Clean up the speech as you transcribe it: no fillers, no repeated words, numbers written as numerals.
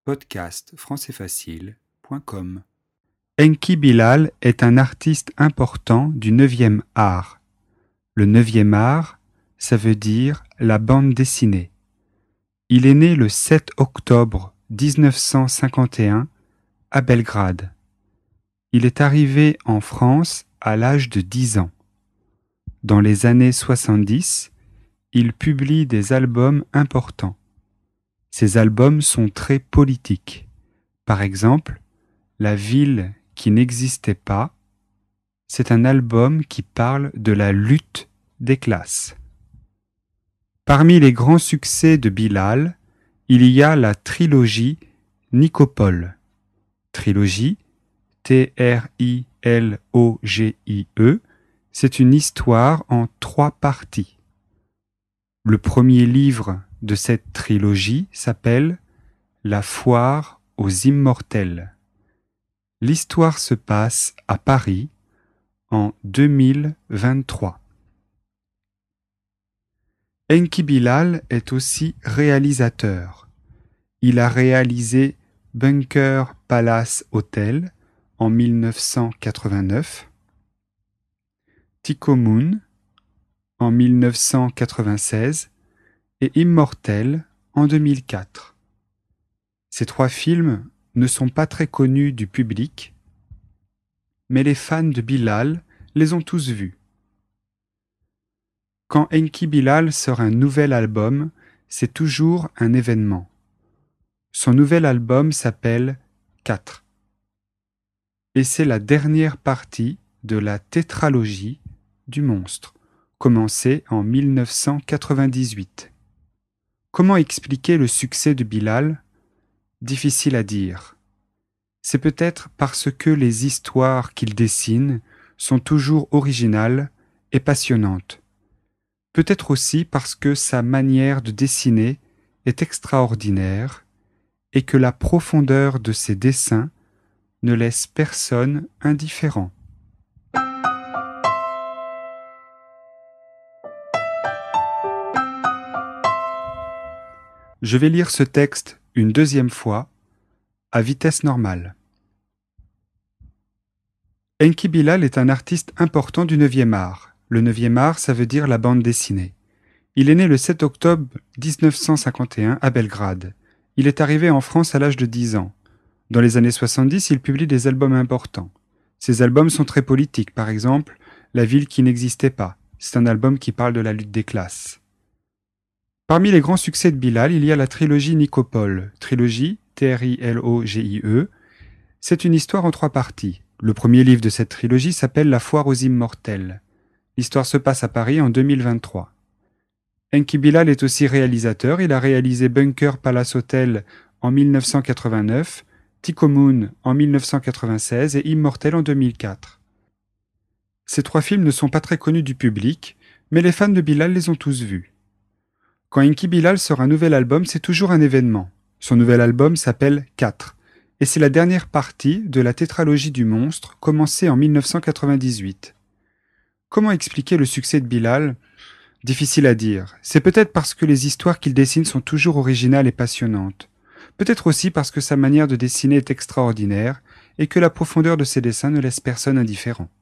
Podcast françaisfacile.com. Enki Bilal est un artiste important du 9e art. Le 9e art, ça veut dire la bande dessinée. Il est né le 7 octobre 1951 à Belgrade. Il est arrivé en France à l'âge de 10 ans. Dans les années 70, il publie des albums importants. Ces albums sont très politiques. Par exemple, La ville qui n'existait pas, c'est un album qui parle de la lutte des classes. Parmi les grands succès de Bilal, il y a la trilogie Nicopole. Trilogie, Trilogie, c'est une histoire en 3 parties. Le premier livre de cette trilogie s'appelle La foire aux immortels. L'histoire se passe à Paris en 2023. Enki Bilal est aussi réalisateur. Il a réalisé Bunker Palace Hotel en 1989, Tycho Moon en 1996 et Immortel en 2004. Ces 3 films ne sont pas très connus du public, mais les fans de Bilal les ont tous vus. Quand Enki Bilal sort un nouvel album, c'est toujours un événement. Son nouvel album s'appelle 4. Et c'est la dernière partie de la tétralogie du monstre, commencée en 1998. Comment expliquer le succès de Bilal ? Difficile à dire. C'est peut-être parce que les histoires qu'il dessine sont toujours originales et passionnantes. Peut-être aussi parce que sa manière de dessiner est extraordinaire et que la profondeur de ses dessins ne laisse personne indifférent. Je vais lire ce texte une deuxième fois, à vitesse normale. Enki Bilal est un artiste important du 9e art. Le 9e art, ça veut dire la bande dessinée. Il est né le 7 octobre 1951 à Belgrade. Il est arrivé en France à l'âge de 10 ans. Dans les années 70, il publie des albums importants. Ces albums sont très politiques, par exemple La ville qui n'existait pas. C'est un album qui parle de la lutte des classes. Parmi les grands succès de Bilal, il y a la trilogie Nicopole. Trilogie, Trilogie, c'est une histoire en 3 parties. Le premier livre de cette trilogie s'appelle La foire aux immortels. L'histoire se passe à Paris en 2023. Enki Bilal est aussi réalisateur. Il a réalisé Bunker Palace Hotel en 1989, Tycho Moon en 1996 et Immortel en 2004. Ces 3 films ne sont pas très connus du public, mais les fans de Bilal les ont tous vus. Quand Enki Bilal sort un nouvel album, c'est toujours un événement. Son nouvel album s'appelle 4, et c'est la dernière partie de la tétralogie du monstre, commencée en 1998. Comment expliquer le succès de Bilal ? Difficile à dire. C'est peut-être parce que les histoires qu'il dessine sont toujours originales et passionnantes. Peut-être aussi parce que sa manière de dessiner est extraordinaire, et que la profondeur de ses dessins ne laisse personne indifférent.